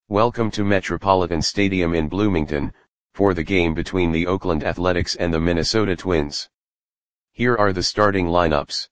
Welcome to Metropolitan Stadium in Bloomington, for the game between the Oakland Athletics and the Minnesota Twins. Here are the starting lineups.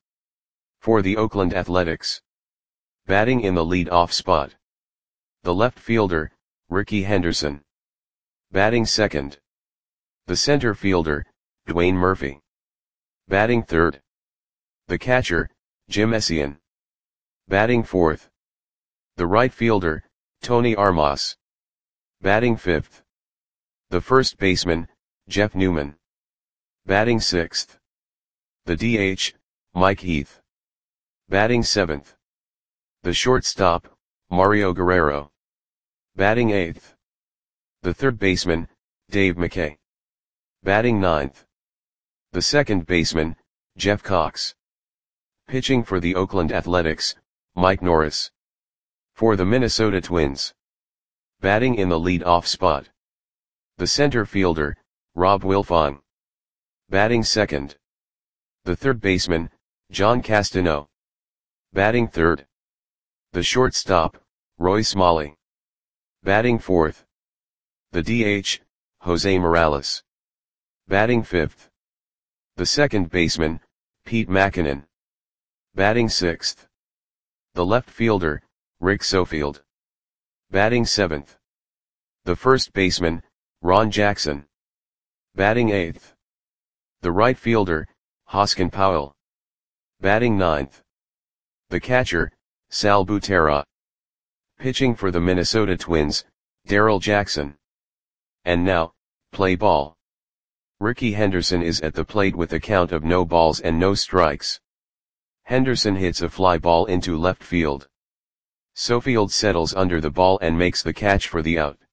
For the Oakland Athletics. Batting in the lead-off spot. The left fielder, Rickey Henderson. Batting second. The center fielder, Dwayne Murphy. Batting third. The catcher, Jim Essien. Batting fourth. The right fielder, Tony Armas. Batting fifth. The first baseman, Jeff Newman. Batting sixth. The DH, Mike Heath. Batting seventh. The shortstop, Mario Guerrero. Batting eighth. The third baseman, Dave McKay. Batting ninth. The second baseman, Jeff Cox. Pitching for the Oakland Athletics, Mike Norris. For the Minnesota Twins. Batting in the lead-off spot. The center fielder, Rob Wilfong. Batting second. The third baseman, John Castano. Batting third. The shortstop, Roy Smalley. Batting fourth. The DH, Jose Morales. Batting fifth. The second baseman, Pete Mackinnon. Batting sixth. The left fielder, Rick Sofield. Batting seventh. The first baseman, Ron Jackson. Batting eighth. The right fielder, Hoskin Powell. Batting ninth. The catcher, Sal Butera. Pitching for the Minnesota Twins, Darrell Jackson. And now, play ball. Rickey Henderson is at the plate with a count of no balls and no strikes. Henderson hits a fly ball into left field. Sofield settles under the ball and makes the catch for the out.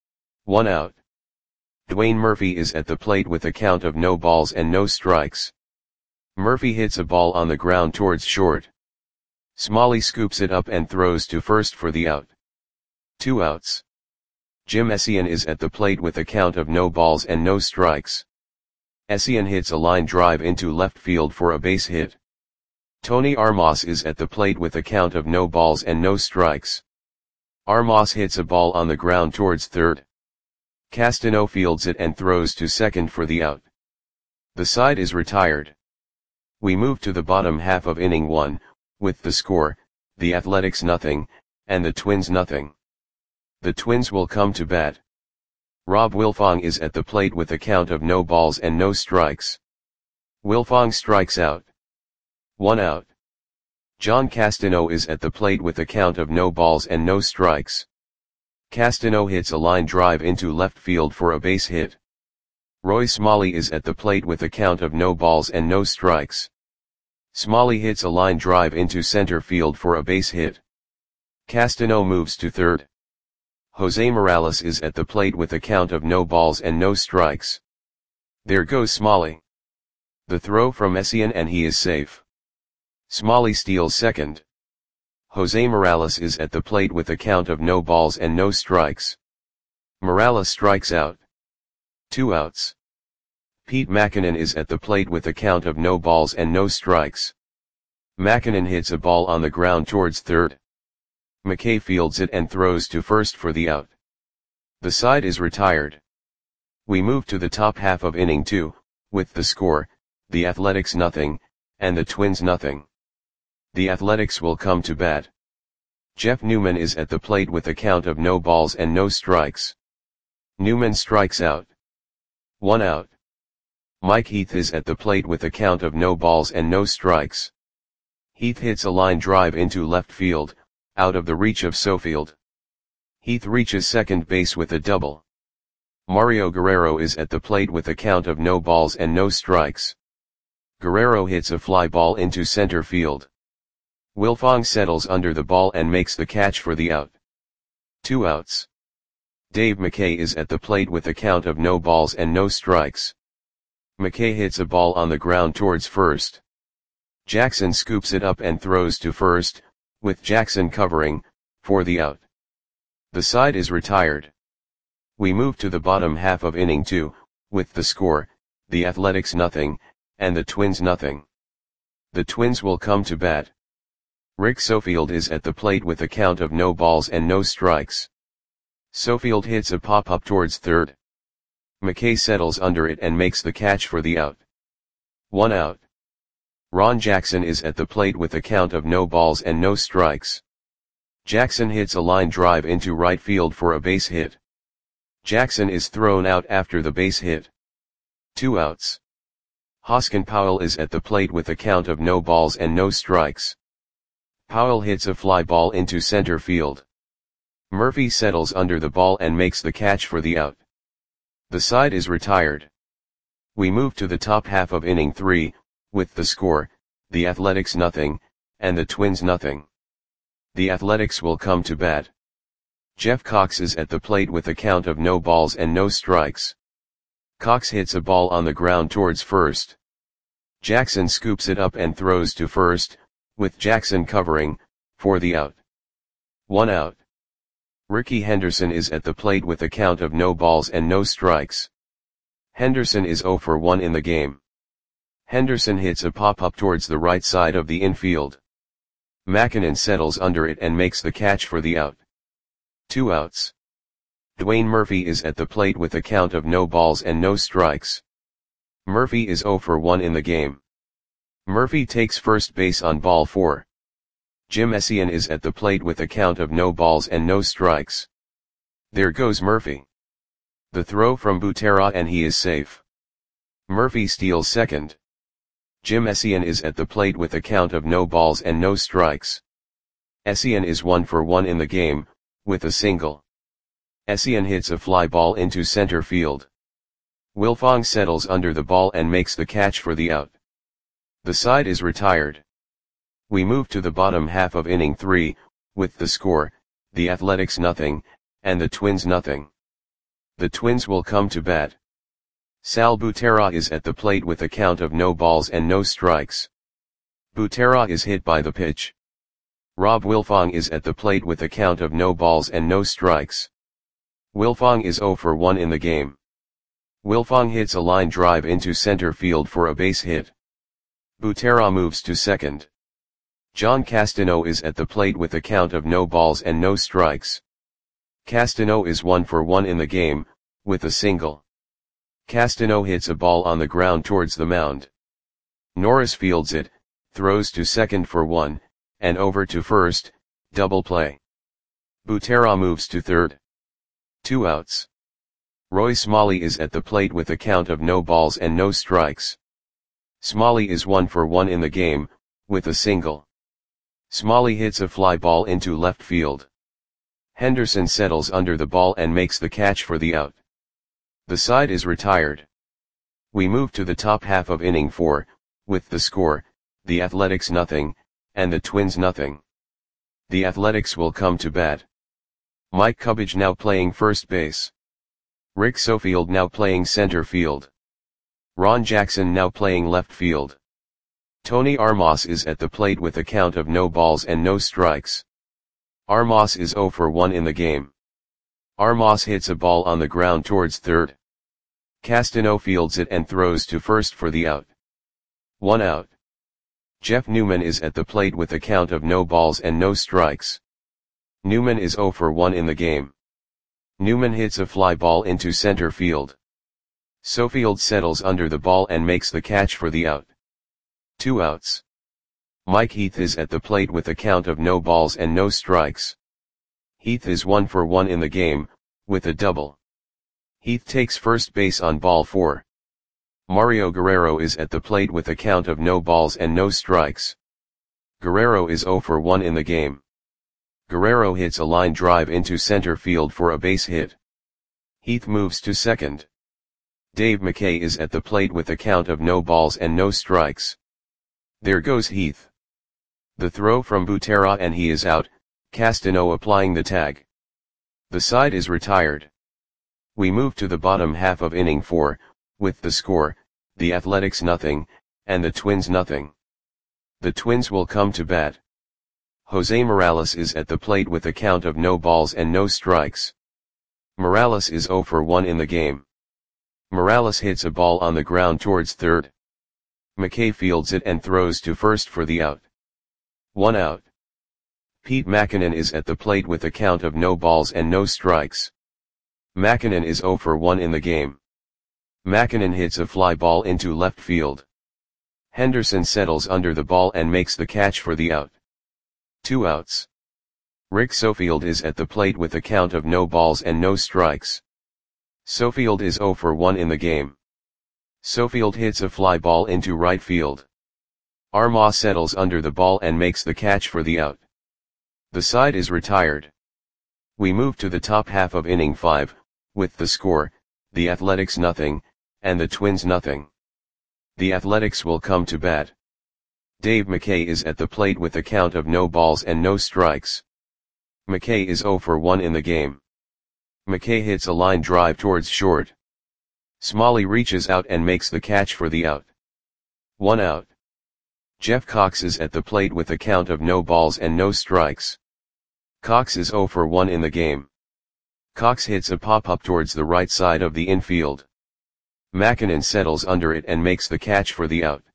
1 out. Dwayne Murphy is at the plate with a count of no balls and no strikes. Murphy hits a ball on the ground towards short. Smalley scoops it up and throws to first for the out. 2 outs. Jim Essien is at the plate with a count of no balls and no strikes. Essien hits a line drive into left field for a base hit. Tony Armas is at the plate with a count of no balls and no strikes. Armas hits a ball on the ground towards third. Castano fields it and throws to second for the out. The side is retired. We move to the bottom half of inning 1, with the score, the Athletics 0, and the Twins 0. The Twins will come to bat. Rob Wilfong is at the plate with a count of no balls and no strikes. Wilfong strikes out. 1 out. John Castano is at the plate with a count of no balls and no strikes. Castano hits a line drive into left field for a base hit. Roy Smalley is at the plate with a count of no balls and no strikes. Smalley hits a line drive into center field for a base hit. Castano moves to third. Jose Morales is at the plate with a count of no balls and no strikes. There goes Smalley. The throw from Essien and he is safe. Smalley steals second. Jose Morales is at the plate with a count of no balls and no strikes. Morales strikes out. 2 outs. Pete Mackinnon is at the plate with a count of no balls and no strikes. Mackinnon hits a ball on the ground towards third. McKay fields it and throws to first for the out. The side is retired. We move to the top half of inning 2, with the score, the Athletics 0, and the Twins 0. The Athletics will come to bat. Jeff Newman is at the plate with a count of no balls and no strikes. Newman strikes out. 1 out. Mike Heath is at the plate with a count of no balls and no strikes. Heath hits a line drive into left field, out of the reach of Sofield. Heath reaches second base with a double. Mario Guerrero is at the plate with a count of no balls and no strikes. Guerrero hits a fly ball into center field. Wilfong settles under the ball and makes the catch for the out. 2 outs. Dave McKay is at the plate with a count of no balls and no strikes. McKay hits a ball on the ground towards first. Jackson scoops it up and throws to first, with Jackson covering, for the out. The side is retired. We move to the bottom half of inning 2, with the score, the Athletics 0, and the Twins 0. The Twins will come to bat. Rick Sofield is at the plate with a count of no balls and no strikes. Sofield hits a pop-up towards third. McKay settles under it and makes the catch for the out. 1 out. Ron Jackson is at the plate with a count of no balls and no strikes. Jackson hits a line drive into right field for a base hit. Jackson is thrown out after the base hit. 2 outs. Hoskin Powell is at the plate with a count of no balls and no strikes. Powell hits a fly ball into center field. Murphy settles under the ball and makes the catch for the out. The side is retired. We move to the top half of inning 3, with the score, the Athletics 0, and the Twins 0. The Athletics will come to bat. Jeff Cox is at the plate with a count of no balls and no strikes. Cox hits a ball on the ground towards first. Jackson scoops it up and throws to first, with Jackson covering, for the out. 1 out. Ricky Henderson is at the plate with a count of no balls and no strikes. Henderson is 0 for 1 in the game. Henderson hits a pop-up towards the right side of the infield. Mackinnon settles under it and makes the catch for the out. 2 outs. Dwayne Murphy is at the plate with a count of no balls and no strikes. Murphy is 0 for 1 in the game. Murphy takes first base on ball 4. Jim Essien is at the plate with a count of no balls and no strikes. There goes Murphy. The throw from Butera and he is safe. Murphy steals second. Jim Essien is at the plate with a count of no balls and no strikes. Essien is 1 for 1 in the game, with a single. Essien hits a fly ball into center field. Wilfong settles under the ball and makes the catch for the out. The side is retired. We move to the bottom half of inning 3, with the score, the Athletics 0, and the Twins 0. The Twins will come to bat. Sal Butera is at the plate with a count of no balls and no strikes. Butera is hit by the pitch. Rob Wilfong is at the plate with a count of no balls and no strikes. Wilfong is 0 for 1 in the game. Wilfong hits a line drive into center field for a base hit. Butera moves to second. John Castano is at the plate with a count of no balls and no strikes. Castano is 1 for 1 in the game, with a single. Castano hits a ball on the ground towards the mound. Norris fields it, throws to second for 1, and over to first, double play. Butera moves to third. 2 outs. Roy Smalley is at the plate with a count of no balls and no strikes. Smalley is 1 for 1 in the game, with a single. Smalley hits a fly ball into left field. Henderson settles under the ball and makes the catch for the out. The side is retired. We move to the top half of inning 4, with the score, the Athletics 0, and the Twins 0. The Athletics will come to bat. Mike Cubbage now playing first base. Rick Sofield now playing center field. Ron Jackson now playing left field. Tony Armas is at the plate with a count of no balls and no strikes. Armas is 0 for 1 in the game. Armas hits a ball on the ground towards third. Castano fields it and throws to first for the out. 1 out. Jeff Newman is at the plate with a count of no balls and no strikes. Newman is 0 for 1 in the game. Newman hits a fly ball into center field. Sofield settles under the ball and makes the catch for the out. 2 outs. Mike Heath is at the plate with a count of no balls and no strikes. Heath is 1 for 1 in the game, with a double. Heath takes first base on ball 4. Mario Guerrero is at the plate with a count of no balls and no strikes. Guerrero is 0 for 1 in the game. Guerrero hits a line drive into center field for a base hit. Heath moves to second. Dave McKay is at the plate with a count of no balls and no strikes. There goes Heath. The throw from Butera and he is out, Castano applying the tag. The side is retired. We move to the bottom half of inning 4, with the score, the Athletics 0, and the Twins 0. The Twins will come to bat. Jose Morales is at the plate with a count of no balls and no strikes. Morales is 0 for 1 in the game. Morales hits a ball on the ground towards third. McKay fields it and throws to first for the out. 1 out. Pete Mackinnon is at the plate with a count of no balls and no strikes. McKinnon is 0 for 1 in the game. McKinnon hits a fly ball into left field. Henderson settles under the ball and makes the catch for the out. 2 outs. Rick Sofield is at the plate with a count of no balls and no strikes. Sofield is 0 for 1 in the game. Sofield hits a fly ball into right field. Armah settles under the ball and makes the catch for the out. The side is retired. We move to the top half of inning 5, with the score, the Athletics nothing, and the Twins nothing. The Athletics will come to bat. Dave McKay is at the plate with a count of no balls and no strikes. McKay is 0 for 1 in the game. McKay hits a line drive towards short. Smalley reaches out and makes the catch for the out. 1 out. Jeff Cox is at the plate with a count of no balls and no strikes. Cox is 0 for 1 in the game. Cox hits a pop-up towards the right side of the infield. McKinnon settles under it and makes the catch for the out.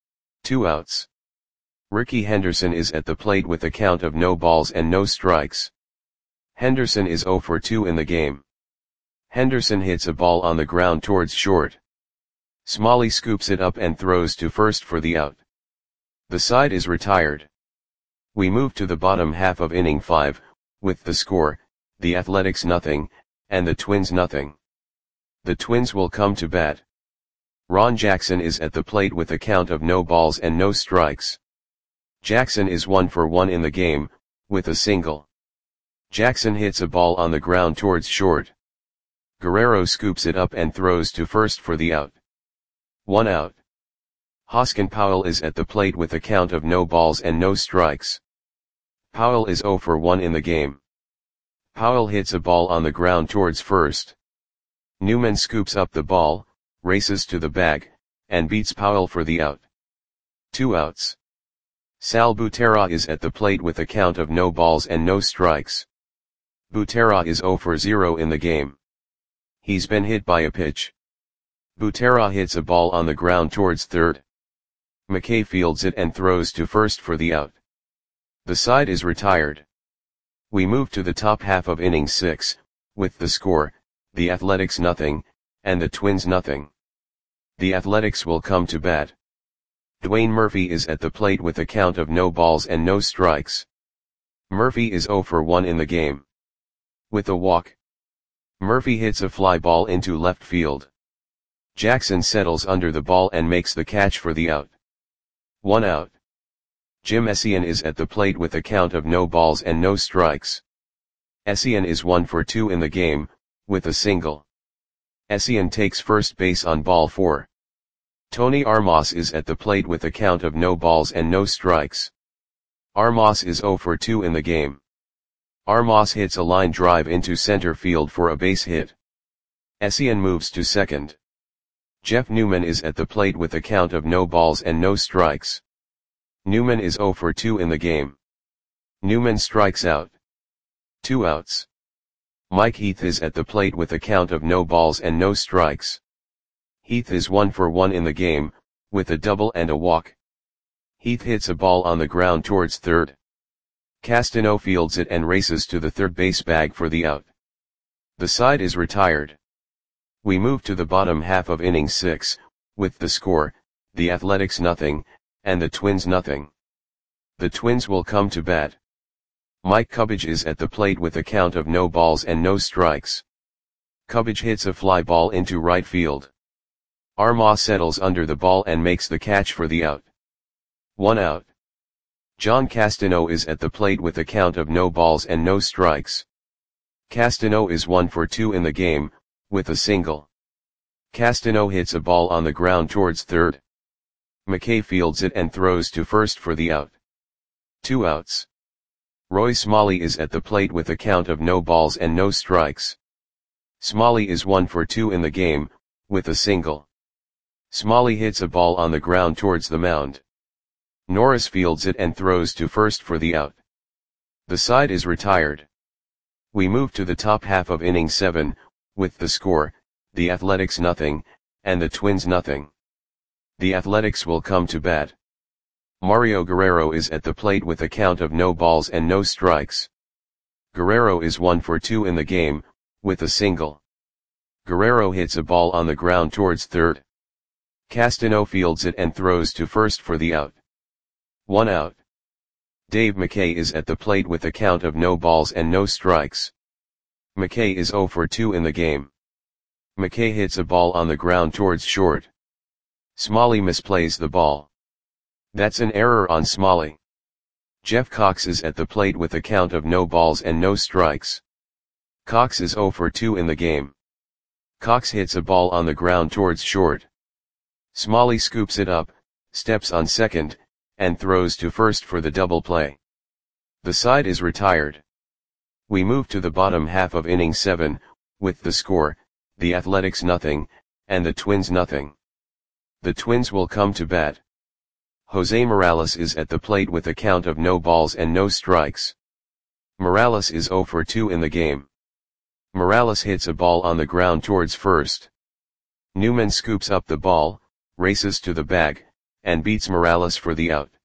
2 outs. Ricky Henderson is at the plate with a count of no balls and no strikes. Henderson is 0 for 2 in the game. Henderson hits a ball on the ground towards short. Smalley scoops it up and throws to first for the out. The side is retired. We move to the bottom half of inning 5, with the score, the Athletics nothing, and the Twins nothing. The Twins will come to bat. Ron Jackson is at the plate with a count of no balls and no strikes. Jackson is 1 for 1 in the game, with a single. Jackson hits a ball on the ground towards short. Guerrero scoops it up and throws to first for the out. 1 out. Hoskin Powell is at the plate with a count of no balls and no strikes. Powell is 0 for 1 in the game. Powell hits a ball on the ground towards first. Newman scoops up the ball, races to the bag, and beats Powell for the out. 2 outs. Sal Butera is at the plate with a count of no balls and no strikes. Butera is 0 for 0 in the game. He's been hit by a pitch. Butera hits a ball on the ground towards third. McKay fields it and throws to first for the out. The side is retired. We move to the top half of inning 6, with the score, the Athletics nothing, and the Twins nothing. The Athletics will come to bat. Dwayne Murphy is at the plate with a count of no balls and no strikes. Murphy is 0 for 1 in the game. With a walk. Murphy hits a fly ball into left field. Jackson settles under the ball and makes the catch for the out. 1 out. Jim Essien is at the plate with a count of no balls and no strikes. Essien is 1 for 2 in the game, with a single. Essien takes first base on ball 4. Tony Armas is at the plate with a count of no balls and no strikes. Armas is 0 for 2 in the game. Armas hits a line drive into center field for a base hit. Essien moves to second. Jeff Newman is at the plate with a count of no balls and no strikes. Newman is 0 for 2 in the game. Newman strikes out. 2 outs. Mike Heath is at the plate with a count of no balls and no strikes. Heath is 1 for 1 in the game, with a double and a walk. Heath hits a ball on the ground towards third. Castano fields it and races to the third base bag for the out. The side is retired. We move to the bottom half of inning 6, with the score, the Athletics nothing, and the Twins nothing. The Twins will come to bat. Mike Cubbage is at the plate with a count of no balls and no strikes. Cubbage hits a fly ball into right field. Armah settles under the ball and makes the catch for the out. 1 out. John Castano is at the plate with a count of no balls and no strikes. Castano is 1 for 2 in the game, with a single. Castano hits a ball on the ground towards third. McKay fields it and throws to first for the out. 2 outs. Roy Smalley is at the plate with a count of no balls and no strikes. Smalley is 1 for 2 in the game, with a single. Smalley hits a ball on the ground towards the mound. Norris fields it and throws to first for the out. The side is retired. We move to the top half of inning 7, with the score, the Athletics nothing, and the Twins nothing. The Athletics will come to bat. Mario Guerrero is at the plate with a count of no balls and no strikes. Guerrero is 1 for 2 in the game, with a single. Guerrero hits a ball on the ground towards third. Castano fields it and throws to first for the out. 1 out. Dave McKay is at the plate with a count of no balls and no strikes. McKay is 0 for 2 in the game. McKay hits a ball on the ground towards short. Smalley misplays the ball. That's an error on Smalley. Jeff Cox is at the plate with a count of no balls and no strikes. Cox is 0 for 2 in the game. Cox hits a ball on the ground towards short. Smalley scoops it up, steps on second, and throws to first for the double play. The side is retired. We move to the bottom half of inning 7, with the score, the Athletics 0, and the Twins 0. The Twins will come to bat. Jose Morales is at the plate with a count of no balls and no strikes. Morales is 0 for 2 in the game. Morales hits a ball on the ground towards first. Newman scoops up the ball, races to the bag, and beats Morales for the out.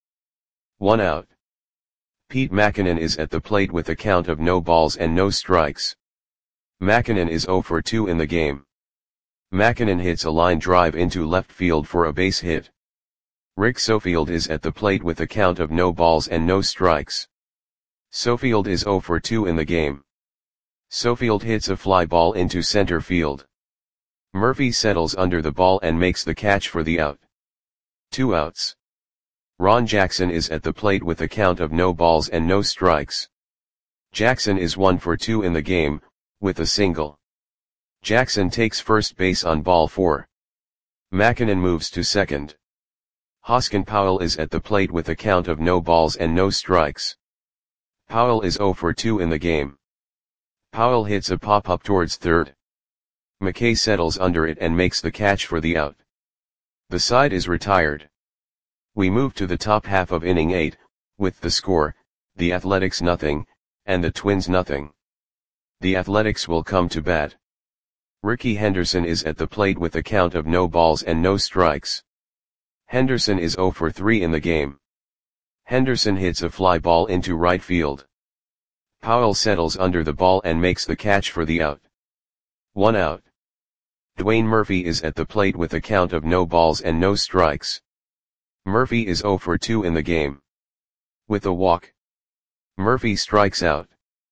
1 out. Pete Mackinnon is at the plate with a count of no balls and no strikes. Mackinnon is 0 for 2 in the game. Mackinnon hits a line drive into left field for a base hit. Rick Sofield is at the plate with a count of no balls and no strikes. Sofield is 0 for 2 in the game. Sofield hits a fly ball into center field. Murphy settles under the ball and makes the catch for the out. 2 outs. Ron Jackson is at the plate with a count of no balls and no strikes. Jackson is 1 for 2 in the game, with a single. Jackson takes first base on ball 4. Mackinnon moves to second. Hoskin Powell is at the plate with a count of no balls and no strikes. Powell is 0 for 2 in the game. Powell hits a pop-up towards third. McKay settles under it and makes the catch for the out. The side is retired. We move to the top half of inning 8, with the score, the Athletics 0, and the Twins 0. The Athletics will come to bat. Ricky Henderson is at the plate with a count of no balls and no strikes. Henderson is 0 for 3 in the game. Henderson hits a fly ball into right field. Powell settles under the ball and makes the catch for the out. 1 out. Dwayne Murphy is at the plate with a count of no balls and no strikes. Murphy is 0 for 2 in the game. With a walk, Murphy strikes out.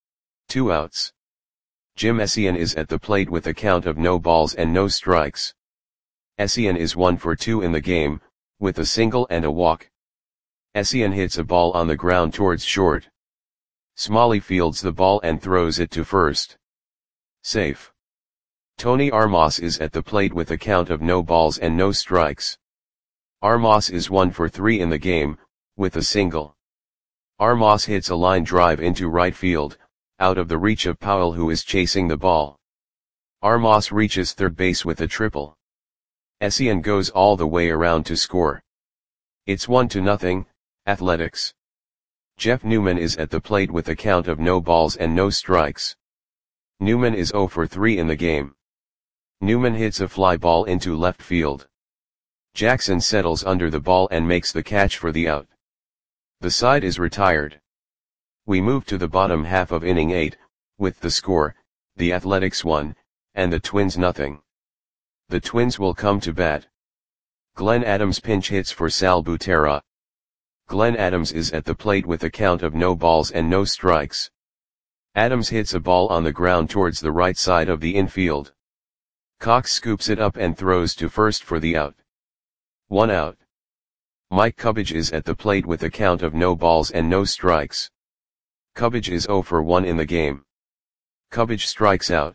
2 outs. Jim Essien is at the plate with a count of no balls and no strikes. Essien is 1 for 2 in the game, with a single and a walk. Essien hits a ball on the ground towards short. Smalley fields the ball and throws it to first. Safe. Tony Armas is at the plate with a count of no balls and no strikes. Armas is 1 for 3 in the game, with a single. Armas hits a line drive into right field, out of the reach of Powell who is chasing the ball. Armas reaches third base with a triple. Essien goes all the way around to score. It's 1-0, Athletics. Jeff Newman is at the plate with a count of no balls and no strikes. Newman is 0 for 3 in the game. Newman hits a fly ball into left field. Jackson settles under the ball and makes the catch for the out. The side is retired. We move to the bottom half of inning 8, with the score, the Athletics 1, and the Twins 0. The Twins will come to bat. Glenn Adams pinch hits for Sal Butera. Glenn Adams is at the plate with a count of no balls and no strikes. Adams hits a ball on the ground towards the right side of the infield. Cox scoops it up and throws to first for the out. 1 out. Mike Cubbage is at the plate with a count of no balls and no strikes. Cubbage is 0 for 1 in the game. Cubbage strikes out.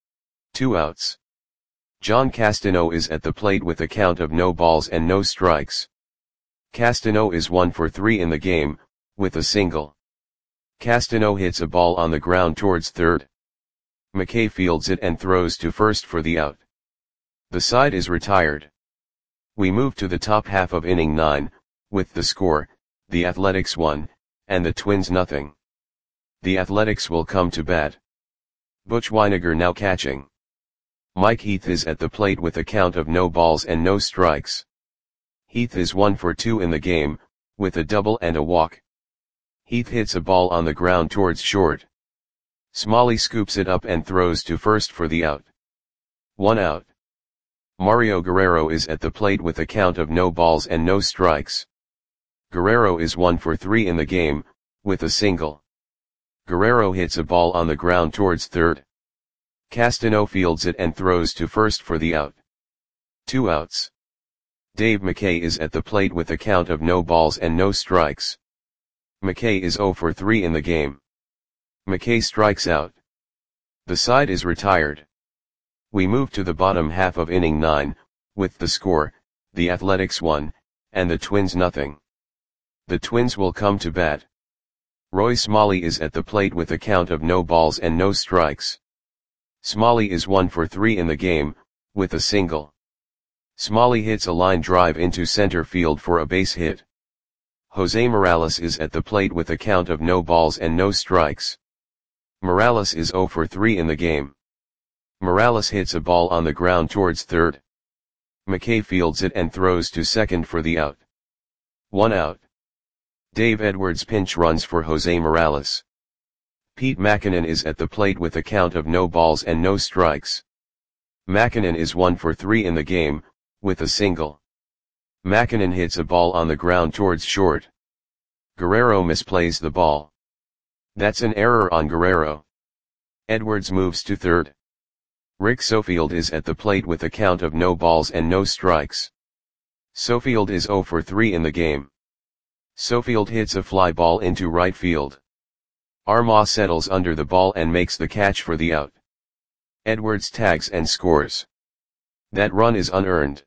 2 outs. John Castano is at the plate with a count of no balls and no strikes. Castano is 1 for 3 in the game, with a single. Castano hits a ball on the ground towards third. McKay fields it and throws to first for the out. The side is retired. We move to the top half of inning 9, with the score, the Athletics 1, and the Twins 0. The Athletics will come to bat. Butch Weiniger now catching. Mike Heath is at the plate with a count of no balls and no strikes. Heath is 1 for 2 in the game, with a double and a walk. Heath hits a ball on the ground towards short. Smalley scoops it up and throws to first for the out. 1 out. Mario Guerrero is at the plate with a count of no balls and no strikes. Guerrero is 1 for 3 in the game, with a single. Guerrero hits a ball on the ground towards third. Castano fields it and throws to first for the out. 2 outs. Dave McKay is at the plate with a count of no balls and no strikes. McKay is 0 for 3 in the game. McKay strikes out. The side is retired. We move to the bottom half of inning 9, with the score, the Athletics 1, and the Twins nothing. The Twins will come to bat. Roy Smalley is at the plate with a count of no balls and no strikes. Smalley is 1 for 3 in the game, with a single. Smalley hits a line drive into center field for a base hit. Jose Morales is at the plate with a count of no balls and no strikes. Morales is 0 for 3 in the game. Morales hits a ball on the ground towards third. McKay fields it and throws to second for the out. 1 out. Dave Edwards pinch runs for Jose Morales. Pete Mackinnon is at the plate with a count of no balls and no strikes. Mackinnon is 1 for 3 in the game, with a single. Mackinnon hits a ball on the ground towards short. Guerrero misplays the ball. That's an error on Guerrero. Edwards moves to third. Rick Sofield is at the plate with a count of no balls and no strikes. Sofield is 0 for 3 in the game. Sofield hits a fly ball into right field. Armah settles under the ball and makes the catch for the out. Edwards tags and scores. That run is unearned.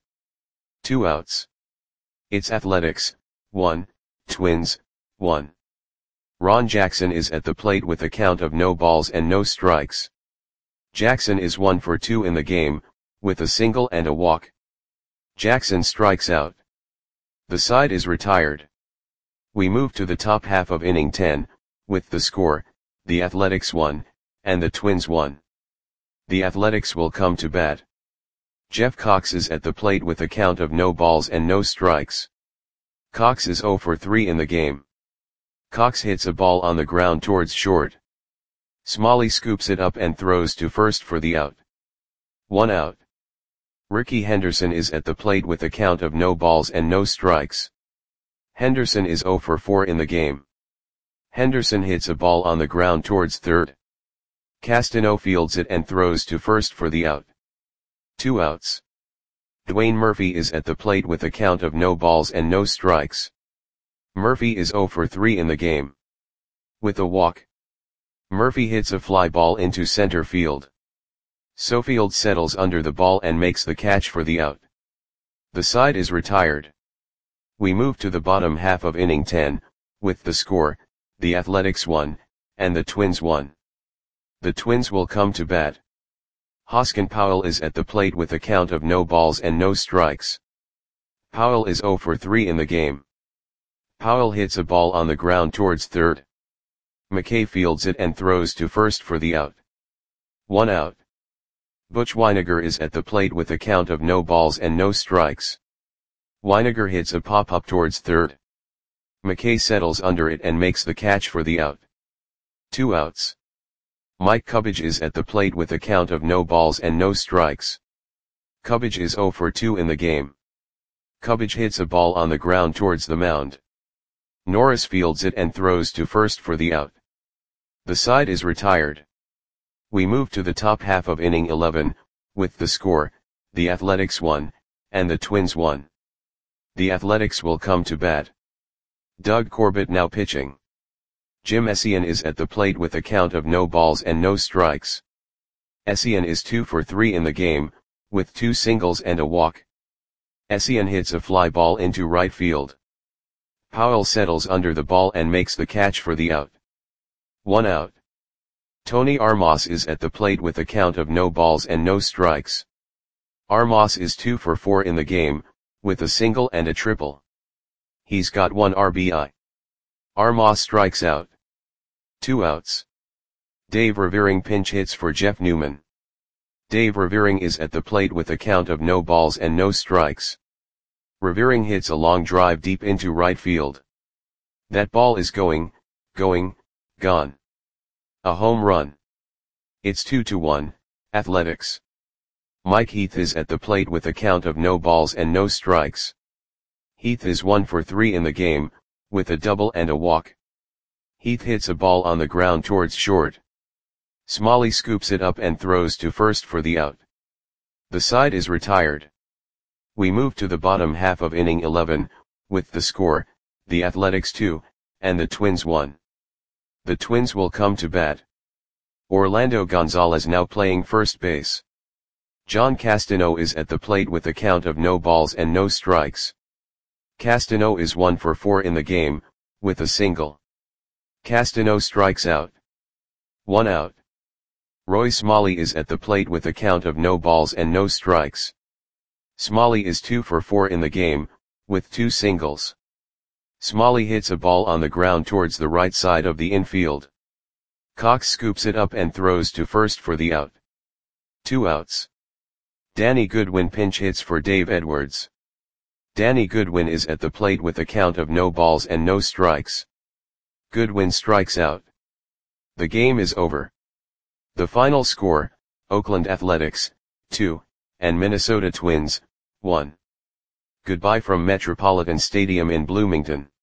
2 outs. It's Athletics, 1, Twins, 1. Ron Jackson is at the plate with a count of no balls and no strikes. Jackson is 1 for 2 in the game, with a single and a walk. Jackson strikes out. The side is retired. We move to the top half of inning 10, with the score, the Athletics 1, and the Twins 1. The Athletics will come to bat. Jeff Cox is at the plate with a count of no balls and no strikes. Cox is 0 for 3 in the game. Cox hits a ball on the ground towards short. Smalley scoops it up and throws to first for the out. 1 out. Ricky Henderson is at the plate with a count of no balls and no strikes. Henderson is 0 for 4 in the game. Henderson hits a ball on the ground towards third. Castano fields it and throws to first for the out. 2 outs. Dwayne Murphy is at the plate with a count of no balls and no strikes. Murphy is 0 for 3 in the game. With a walk. Murphy hits a fly ball into center field. Sofield settles under the ball and makes the catch for the out. The side is retired. We move to the bottom half of inning 10, with the score, the Athletics 1, and the Twins 1. The Twins will come to bat. Hoskin Powell is at the plate with a count of no balls and no strikes. Powell is 0 for 3 in the game. Powell hits a ball on the ground towards third. McKay fields it and throws to first for the out. 1 out. Butch Wynegar is at the plate with a count of no balls and no strikes. Wynegar hits a pop-up towards third. McKay settles under it and makes the catch for the out. 2 outs. Mike Cubbage is at the plate with a count of no balls and no strikes. Cubbage is 0 for 2 in the game. Cubbage hits a ball on the ground towards the mound. Norris fields it and throws to first for the out. The side is retired. We move to the top half of inning 11, with the score, the Athletics 1, and the Twins 1. The Athletics will come to bat. Doug Corbett now pitching. Jim Essien is at the plate with a count of no balls and no strikes. Essien is 2 for 3 in the game, with 2 singles and a walk. Essien hits a fly ball into right field. Powell settles under the ball and makes the catch for the out. 1 out. Tony Armas is at the plate with a count of no balls and no strikes. Armas is 2 for 4 in the game, with a single and a triple. He's got 1 RBI. Armas strikes out. 2 outs. Dave Revering pinch hits for Jeff Newman. Dave Revering is at the plate with a count of no balls and no strikes. Revering hits a long drive deep into right field. That ball is gone. A home run. It's 2-1, Athletics. Mike Heath is at the plate with a count of no balls and no strikes. Heath is 1 for 3 in the game, with a double and a walk. Heath hits a ball on the ground towards short. Smalley scoops it up and throws to first for the out. The side is retired. We move to the bottom half of inning 11, with the score, the Athletics 2, and the Twins 1. The Twins will come to bat. Orlando Gonzalez now playing first base. John Castano is at the plate with a count of no balls and no strikes. Castano is 1 for 4 in the game, with a single. Castano strikes out. 1 out. Roy Smalley is at the plate with a count of no balls and no strikes. Smalley is 2 for 4 in the game, with 2 singles. Smalley hits a ball on the ground towards the right side of the infield. Cox scoops it up and throws to first for the out. 2 outs. Danny Goodwin pinch hits for Dave Edwards. Danny Goodwin is at the plate with a count of no balls and no strikes. Goodwin strikes out. The game is over. The final score, Oakland Athletics, 2, and Minnesota Twins, 1. Goodbye from Metropolitan Stadium in Bloomington.